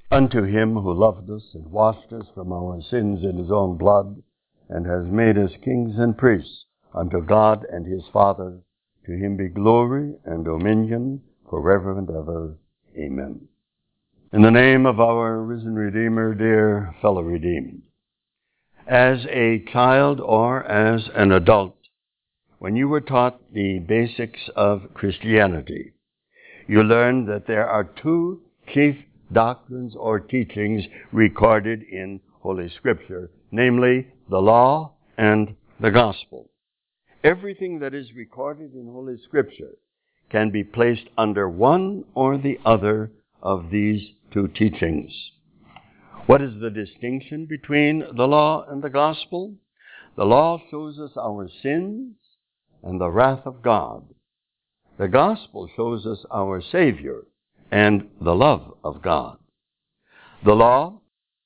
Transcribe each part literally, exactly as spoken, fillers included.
Unto him who loved us and washed us from our sins in his own blood, and has made us kings and priests unto God and his Father, to him be glory and dominion forever and ever. Amen. In the name of our risen Redeemer, dear fellow redeemed, as a child or as an adult, when you were taught the basics of Christianity, you learned that there are two chief doctrines or teachings recorded in Holy Scripture, namely the law and the gospel. Everything that is recorded in Holy Scripture can be placed under one or the other of these two teachings. What is the distinction between the law and the gospel? The law shows us our sins and the wrath of God. The gospel shows us our Savior and the love of God. The law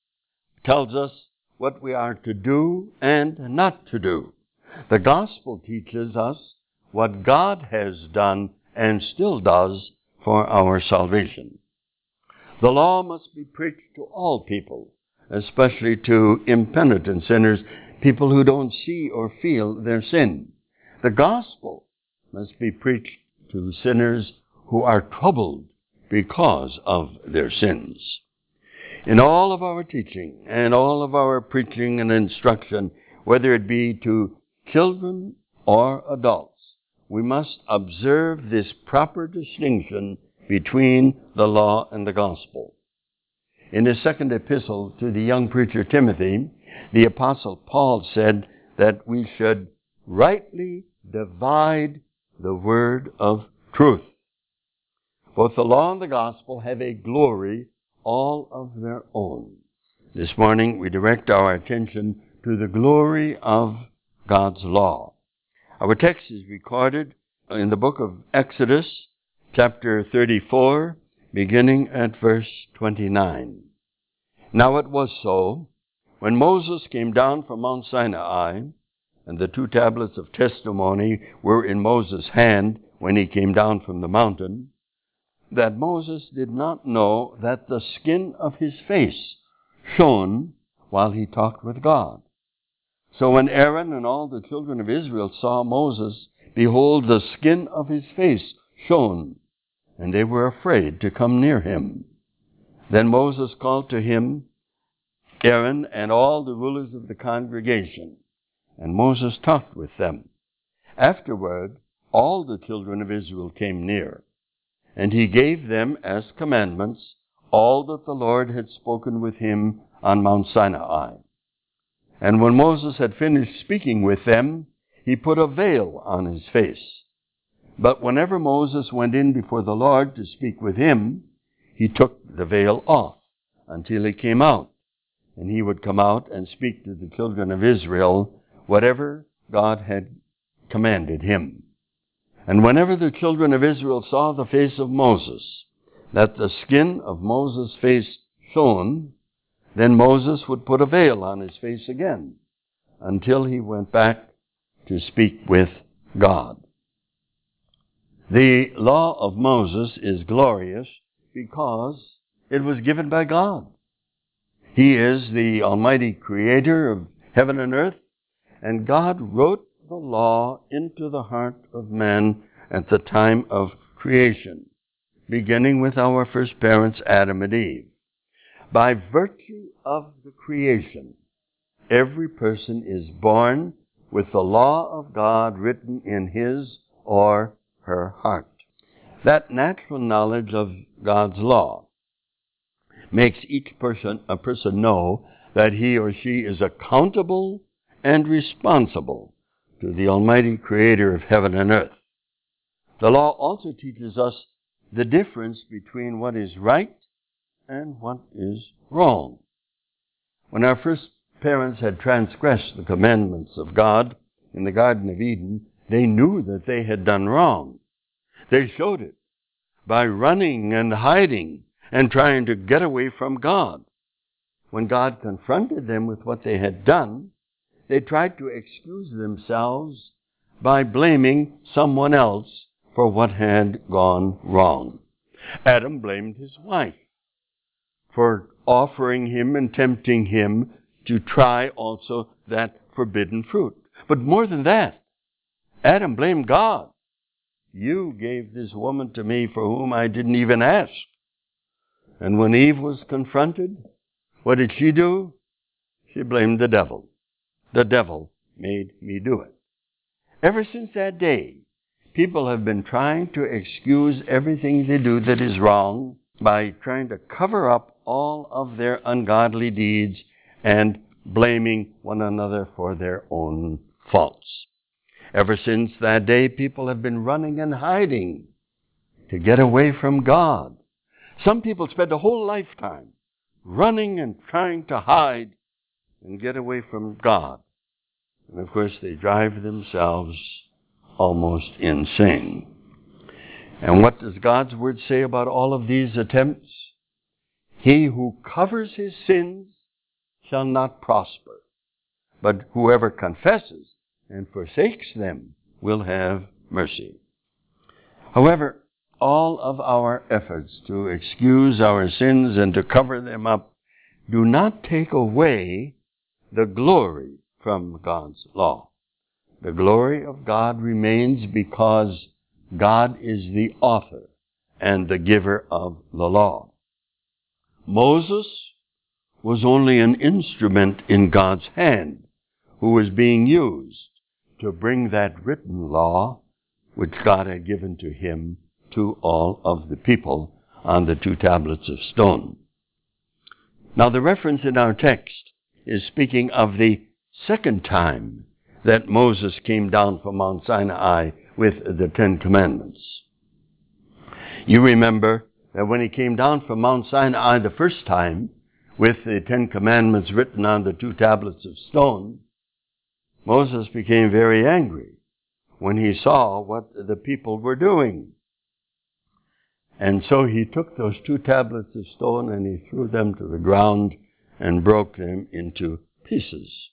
tells us what we are to do and not to do. The gospel teaches us what God has done and still does for our salvation. The law must be preached to all people, especially to impenitent sinners, people who don't see or feel their sin. The gospel must be preached to sinners who are troubled because of their sins. In all of our teaching and all of our preaching and instruction, whether it be to children or adults, we must observe this proper distinction between the law and the gospel. In his second epistle to the young preacher Timothy, the apostle Paul said that we should rightly divide the word of truth. Both the law and the gospel have a glory all of their own. This morning we direct our attention to the glory of God's law. Our text is recorded in the book of Exodus, chapter thirty-four, beginning at verse twenty-nine. Now it was so, when Moses came down from Mount Sinai, and the two tablets of testimony were in Moses' hand when he came down from the mountain, that Moses did not know that the skin of his face shone while he talked with God. So when Aaron and all the children of Israel saw Moses, behold, the skin of his face shone, and they were afraid to come near him. Then Moses called to him Aaron and all the rulers of the congregation, and Moses talked with them. Afterward, all the children of Israel came near, and he gave them as commandments all that the Lord had spoken with him on Mount Sinai. And when Moses had finished speaking with them, he put a veil on his face. But whenever Moses went in before the Lord to speak with him, he took the veil off until he came out. And he would come out and speak to the children of Israel whatever God had commanded him. And whenever the children of Israel saw the face of Moses, that the skin of Moses' face shone, then Moses would put a veil on his face again until he went back to speak with God. The law of Moses is glorious because it was given by God. He is the Almighty Creator of heaven and earth, and God wrote the law into the heart of man at the time of creation, beginning with our first parents, Adam and Eve. By virtue of the creation, every person is born with the law of God written in his or her heart. That natural knowledge of God's law makes each person a person know that he or she is accountable and responsible to the Almighty Creator of heaven and earth. The law also teaches us the difference between what is right and what is wrong. When our first parents had transgressed the commandments of God in the Garden of Eden, they knew that they had done wrong. They showed it by running and hiding and trying to get away from God. When God confronted them with what they had done, they tried to excuse themselves by blaming someone else for what had gone wrong. Adam blamed his wife for offering him and tempting him to try also that forbidden fruit. But more than that, Adam blamed God. You gave this woman to me for whom I didn't even ask. And when Eve was confronted, what did she do? She blamed the devil. The devil made me do it. Ever since that day, people have been trying to excuse everything they do that is wrong by trying to cover up all of their ungodly deeds and blaming one another for their own faults. Ever since that day, people have been running and hiding to get away from God. Some people spend a whole lifetime running and trying to hide and get away from God. And of course, they drive themselves almost insane. And what does God's word say about all of these attempts? He who covers his sins shall not prosper, but whoever confesses and forsakes them will have mercy. However, all of our efforts to excuse our sins and to cover them up do not take away the glory from God's law. The glory of God remains because God is the author and the giver of the law. Moses was only an instrument in God's hand who was being used to bring that written law which God had given to him to all of the people on the two tablets of stone. Now the reference in our text is speaking of the second time that Moses came down from Mount Sinai with the Ten Commandments. You remember that when he came down from Mount Sinai the first time with the Ten Commandments written on the two tablets of stone, Moses became very angry when he saw what the people were doing. And so he took those two tablets of stone and he threw them to the ground and broke them into pieces.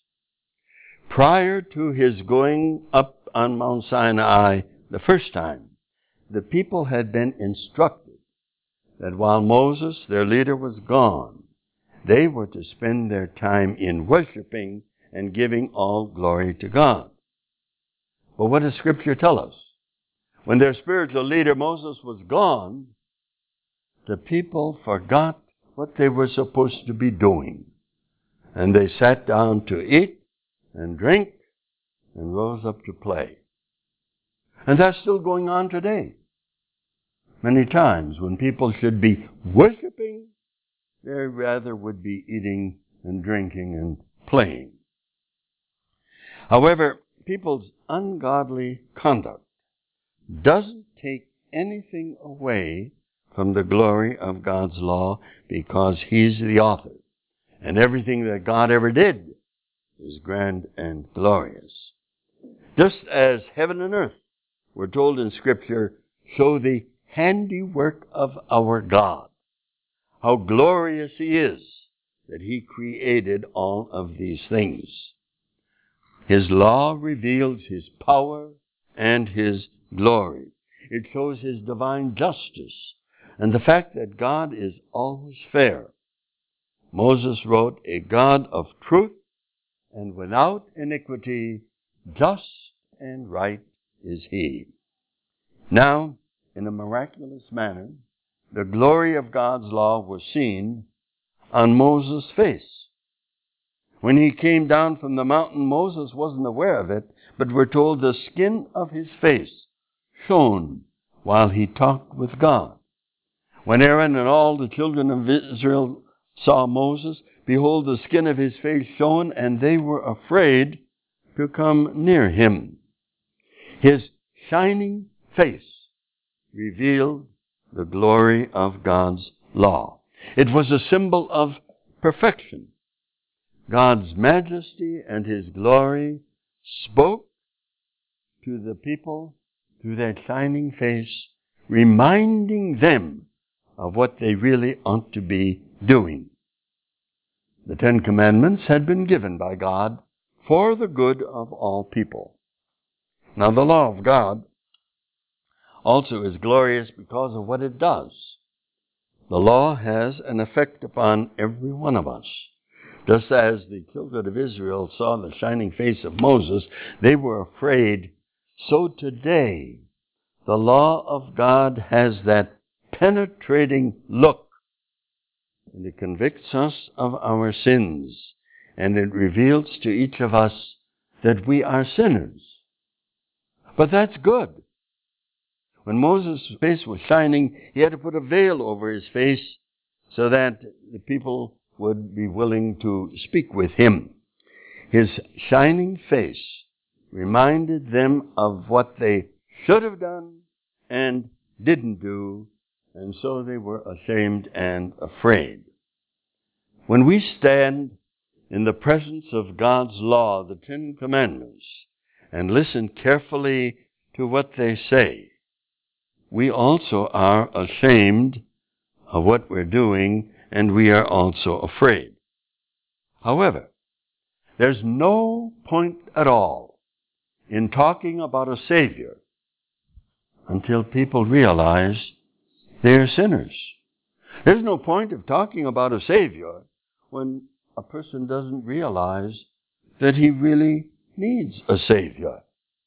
Prior to his going up on Mount Sinai the first time, the people had been instructed that while Moses, their leader, was gone, they were to spend their time in worshiping and giving all glory to God. But what does Scripture tell us? When their spiritual leader, Moses, was gone, the people forgot what they were supposed to be doing. And they sat down to eat and drink and rose up to play. And that's still going on today. Many times when people should be worshiping, they rather would be eating and drinking and playing. However, people's ungodly conduct doesn't take anything away from the glory of God's law because he's the author. And everything that God ever did is grand and glorious. Just as heaven and earth, we're told in Scripture, show the handiwork of our God. How glorious he is that he created all of these things. His law reveals his power and his glory. It shows his divine justice and the fact that God is always fair. Moses wrote, a God of truth and without iniquity, just and right is he. Now, in a miraculous manner, the glory of God's law was seen on Moses' face. When he came down from the mountain, Moses wasn't aware of it, but we're told the skin of his face shone while he talked with God. When Aaron and all the children of Israel saw Moses, behold, the skin of his face shone, and they were afraid to come near him. His shining face revealed the glory of God's law. It was a symbol of perfection. God's majesty and his glory spoke to the people through that shining face, reminding them of what they really ought to be doing. The Ten Commandments had been given by God for the good of all people. Now, the law of God also is glorious because of what it does. The law has an effect upon every one of us. Just as the children of Israel saw the shining face of Moses, they were afraid. So today, the law of God has that penetrating look, and it convicts us of our sins, and it reveals to each of us that we are sinners. But that's good. When Moses' face was shining, he had to put a veil over his face so that the people would be willing to speak with him. His shining face reminded them of what they should have done and didn't do, and so they were ashamed and afraid. When we stand in the presence of God's law, the Ten Commandments, and listen carefully to what they say, we also are ashamed of what we're doing, and we are also afraid. However, there's no point at all in talking about a Savior until people realize they're sinners. There's no point of talking about a Savior when a person doesn't realize that he really needs a Savior.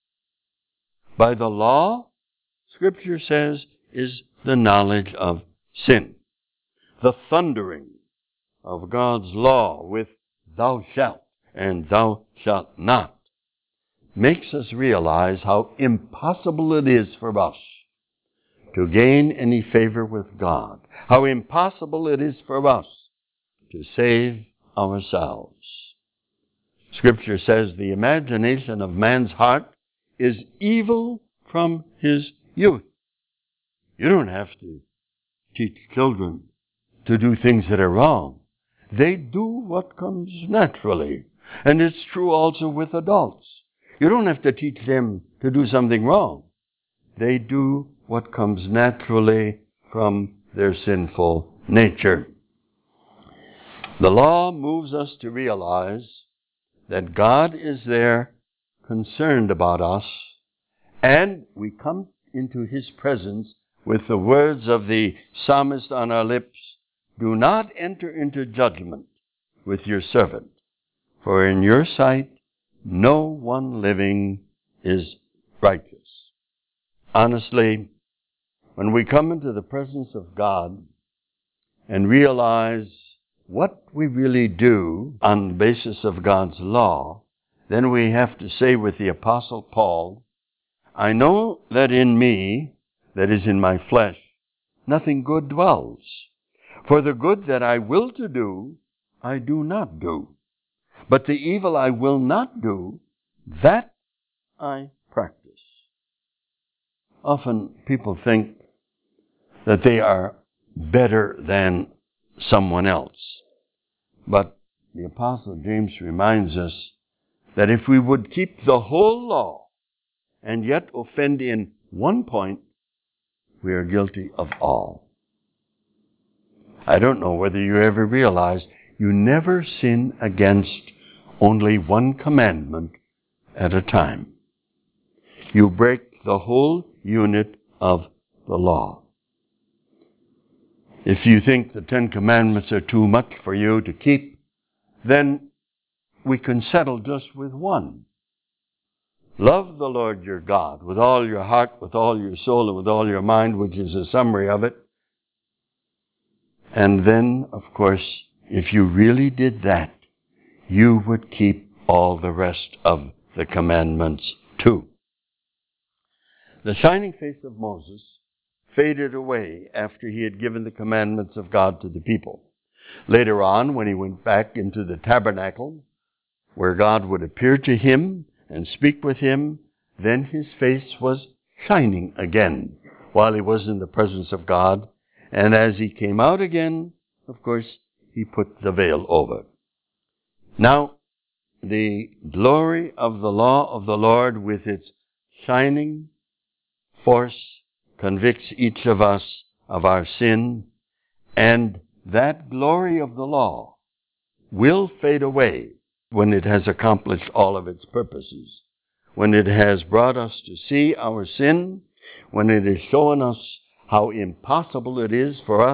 By the law, Scripture says, is the knowledge of sin. The thundering of God's law with thou shalt and thou shalt not makes us realize how impossible it is for us to gain any favor with God, how impossible it is for us to save ourselves. Scripture says the imagination of man's heart is evil from his youth. You don't have to teach children to do things that are wrong. They do what comes naturally. And it's true also with adults. You don't have to teach them to do something wrong. They do what comes naturally from their sinful nature. The law moves us to realize that God is there concerned about us, and we come into his presence with the words of the psalmist on our lips, do not enter into judgment with your servant, for in your sight no one living is righteous. Honestly, when we come into the presence of God and realize what we really do on the basis of God's law, then we have to say with the Apostle Paul, I know that in me, that is in my flesh, nothing good dwells. For the good that I will to do, I do not do. But the evil I will not do, that I practice. Often people think that they are better than someone else. But the Apostle James reminds us that if we would keep the whole law and yet offend in one point, we are guilty of all. I don't know whether you ever realize you never sin against only one commandment at a time. You break the whole unit of the law. If you think the Ten Commandments are too much for you to keep, then we can settle just with one. Love the Lord your God with all your heart, with all your soul, and with all your mind, which is a summary of it. And then, of course, if you really did that, you would keep all the rest of the commandments too. The shining face of Moses faded away after he had given the commandments of God to the people. Later on, when he went back into the tabernacle, where God would appear to him and speak with him, then his face was shining again while he was in the presence of God. And as he came out again, of course, he put the veil over. Now, the glory of the law of the Lord with its shining force convicts each of us of our sin, and that glory of the law will fade away when it has accomplished all of its purposes, when it has brought us to see our sin, when it has shown us how impossible it is for us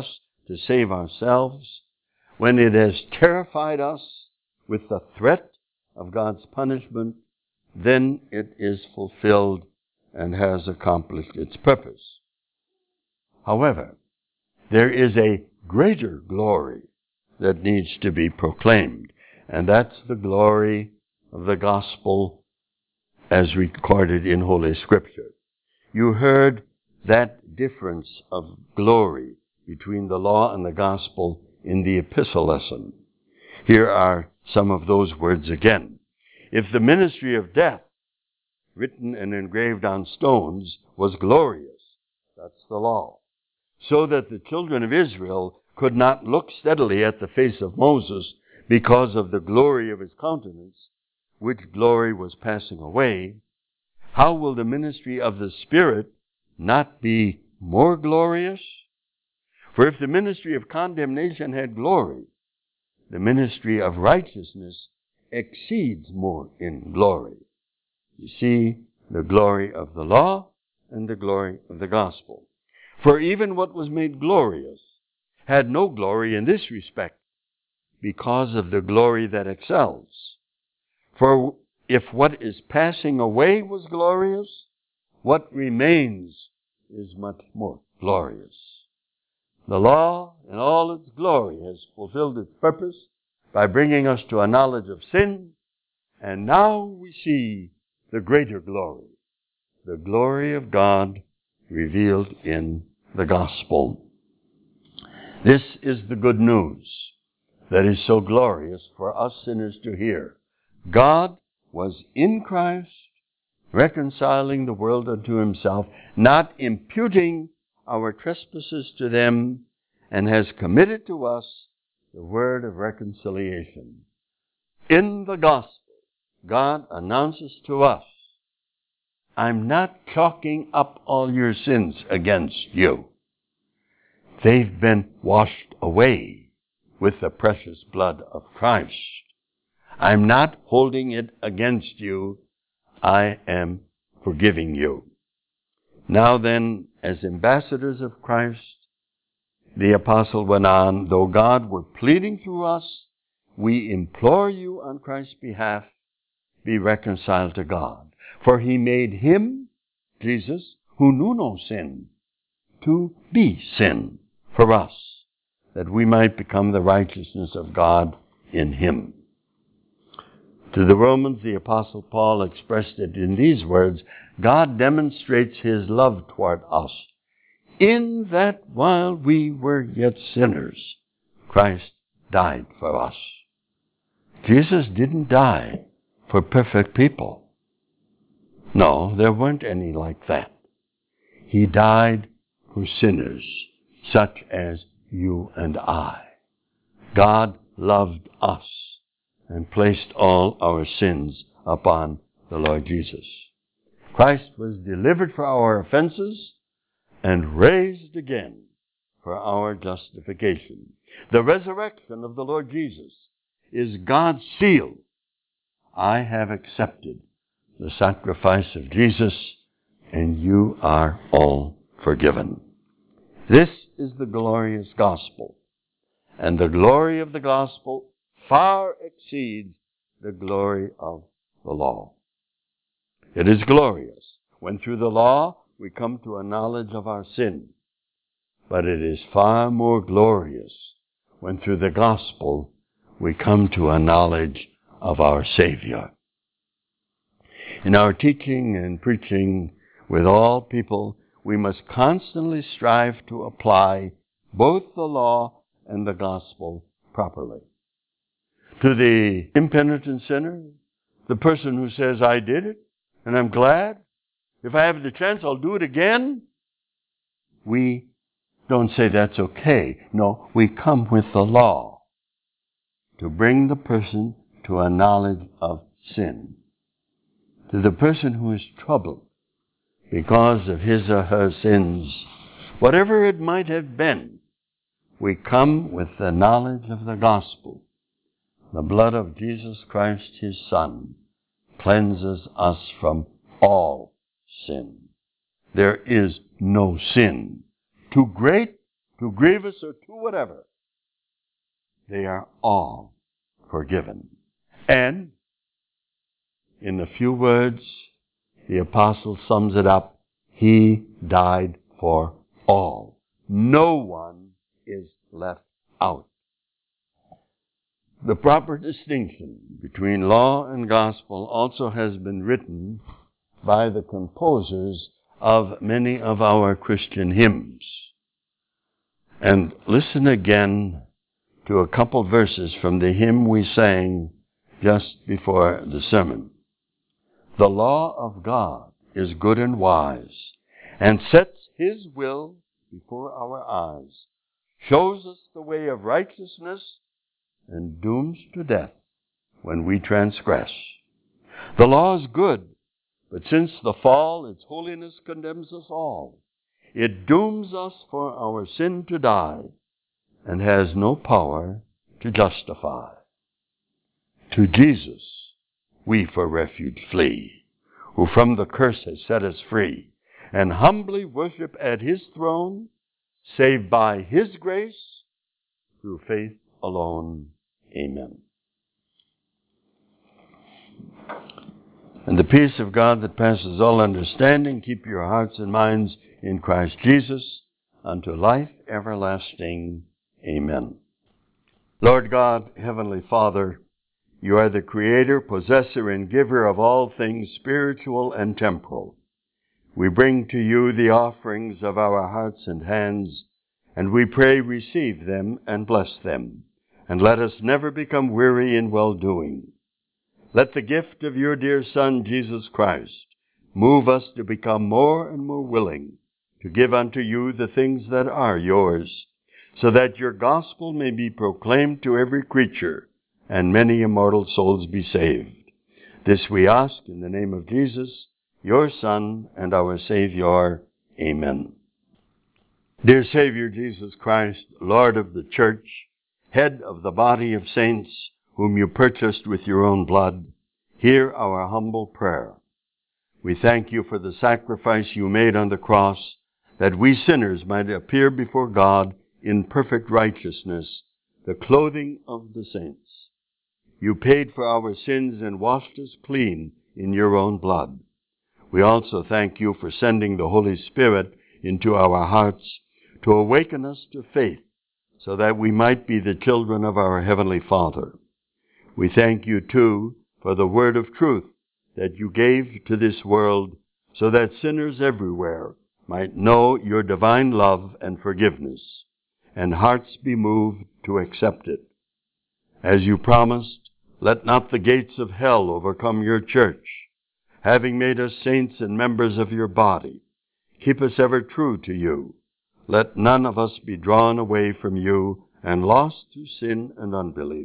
to save ourselves, when it has terrified us with the threat of God's punishment, then it is fulfilled and has accomplished its purpose. However, there is a greater glory that needs to be proclaimed, and that's the glory of the gospel as recorded in Holy Scripture. You heard that difference of glory between the law and the gospel in the epistle lesson. Here are some of those words again. If the ministry of death, written and engraved on stones, was glorious, that's the law, so that the children of Israel could not look steadily at the face of Moses because of the glory of his countenance, which glory was passing away, how will the ministry of the Spirit not be more glorious? For if the ministry of condemnation had glory, the ministry of righteousness exceeds more in glory. You see, the glory of the law and the glory of the gospel. For even what was made glorious had no glory in this respect, because of the glory that excels. For if what is passing away was glorious, what remains is much more glorious. The law, in all its glory, has fulfilled its purpose by bringing us to a knowledge of sin, and now we see the greater glory, the glory of God revealed in the gospel. This is the good news that is so glorious for us sinners to hear. God was in Christ, reconciling the world unto himself, not imputing our trespasses to them, and has committed to us the word of reconciliation. In the gospel, God announces to us, I'm not chalking up all your sins against you. They've been washed away with the precious blood of Christ. I'm not holding it against you. I am forgiving you. Now then, as ambassadors of Christ, the apostle went on, though God were pleading through us, we implore you on Christ's behalf, be reconciled to God. For he made him, Jesus, who knew no sin, to be sin for us, that we might become the righteousness of God in him. To the Romans, the apostle Paul expressed it in these words, God demonstrates his love toward us, in that while we were yet sinners, Christ died for us. Jesus didn't die for perfect people. No, there weren't any like that. He died for sinners, such as you and I. God loved us and placed all our sins upon the Lord Jesus. Christ was delivered for our offenses and raised again for our justification. The resurrection of the Lord Jesus is God's seal. I have accepted the sacrifice of Jesus, and you are all forgiven. This is the glorious gospel, and the glory of the gospel far exceeds the glory of the law. It is glorious when through the law we come to a knowledge of our sin, but it is far more glorious when through the gospel we come to a knowledge of our Savior. In our teaching and preaching with all people, we must constantly strive to apply both the law and the gospel properly. To the impenitent sinner, the person who says, I did it, and I'm glad, if I have the chance, I'll do it again, we don't say that's okay. No, we come with the law to bring the person to a knowledge of sin. To the person who is troubled because of his or her sins, whatever it might have been, we come with the knowledge of the gospel. The blood of Jesus Christ, his Son, cleanses us from all sin. There is no sin too great too grievous, or too whatever, they are all forgiven. And in a few words, the apostle sums it up. He died for all. No one is left out. The proper distinction between law and gospel also has been written by the composers of many of our Christian hymns. And listen again to a couple verses from the hymn we sang just before the sermon. The law of God is good and wise, and sets his will before our eyes, shows us the way of righteousness, and dooms to death when we transgress. The law is good, but since the fall, its holiness condemns us all. It dooms us for our sin to die, and has no power to justify. To Jesus we for refuge flee, who from the curse has set us free, and humbly worship at his throne, saved by his grace, through faith alone. Amen. And the peace of God that passes all understanding, keep your hearts and minds in Christ Jesus unto life everlasting. Amen. Lord God, Heavenly Father, you are the creator, possessor, and giver of all things spiritual and temporal. We bring to you the offerings of our hearts and hands, and we pray receive them and bless them. And let us never become weary in well-doing. Let the gift of your dear Son, Jesus Christ, move us to become more and more willing to give unto you the things that are yours, so that your gospel may be proclaimed to every creature, and many immortal souls be saved. This we ask in the name of Jesus, your Son and our Savior. Amen. Dear Savior Jesus Christ, Lord of the Church, head of the body of saints whom you purchased with your own blood, hear our humble prayer. We thank you for the sacrifice you made on the cross, that we sinners might appear before God in perfect righteousness, the clothing of the saints. You paid for our sins and washed us clean in your own blood. We also thank you for sending the Holy Spirit into our hearts to awaken us to faith, so that we might be the children of our Heavenly Father. We thank you, too, for the word of truth that you gave to this world, so that sinners everywhere might know your divine love and forgiveness, and hearts be moved to accept it. As you promised, let not the gates of hell overcome your church. Having made us saints and members of your body, keep us ever true to you. Let none of us be drawn away from you and lost through sin and unbelief.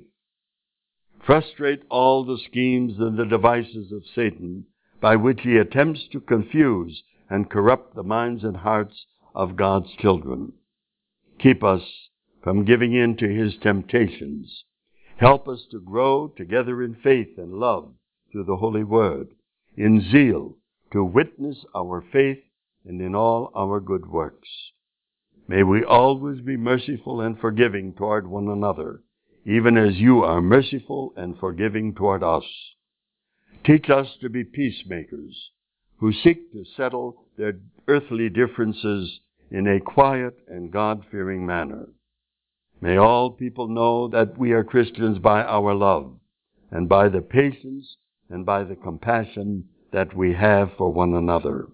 Frustrate all the schemes and the devices of Satan by which he attempts to confuse and corrupt the minds and hearts of God's children. Keep us from giving in to his temptations. Help us to grow together in faith and love through the Holy Word, in zeal to witness our faith and in all our good works. May we always be merciful and forgiving toward one another, even as you are merciful and forgiving toward us. Teach us to be peacemakers, who seek to settle their earthly differences in a quiet and God-fearing manner. May all people know that we are Christians by our love, and by the patience and by the compassion that we have for one another.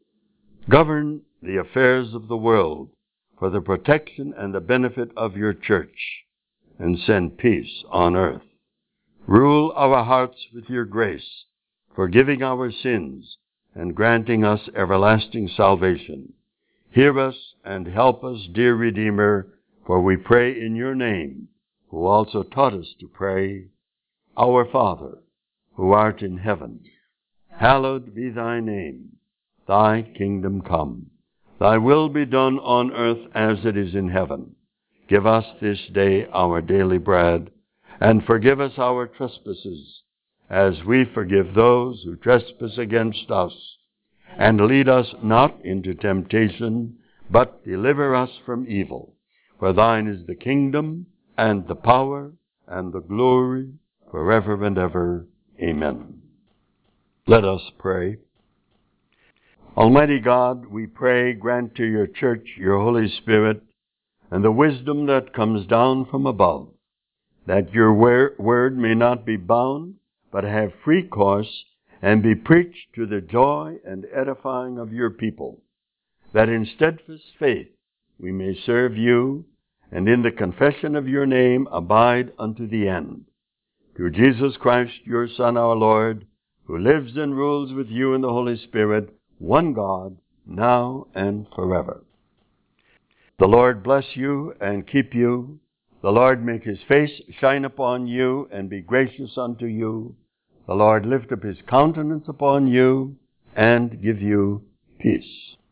Govern the affairs of the world for the protection and the benefit of your church, and send peace on earth. Rule our hearts with your grace, forgiving our sins and granting us everlasting salvation. Hear us and help us, dear Redeemer, for we pray in your name, who also taught us to pray, Our Father, who art in heaven, hallowed be thy name. Thy kingdom come. Thy will be done on earth as it is in heaven. Give us this day our daily bread, and forgive us our trespasses, as we forgive those who trespass against us. And lead us not into temptation, but deliver us from evil. For thine is the kingdom, and the power, and the glory, forever and ever. Amen. Let us pray. Almighty God, we pray, grant to your church your Holy Spirit and the wisdom that comes down from above, that your word may not be bound, but have free course, and be preached to the joy and edifying of your people, that in steadfast faith we may serve you, and in the confession of your name abide unto the end. Through Jesus Christ, your Son, our Lord, who lives and rules with you in the Holy Spirit, one God, now and forever. The Lord bless you and keep you. The Lord make his face shine upon you and be gracious unto you. The Lord lift up his countenance upon you and give you peace.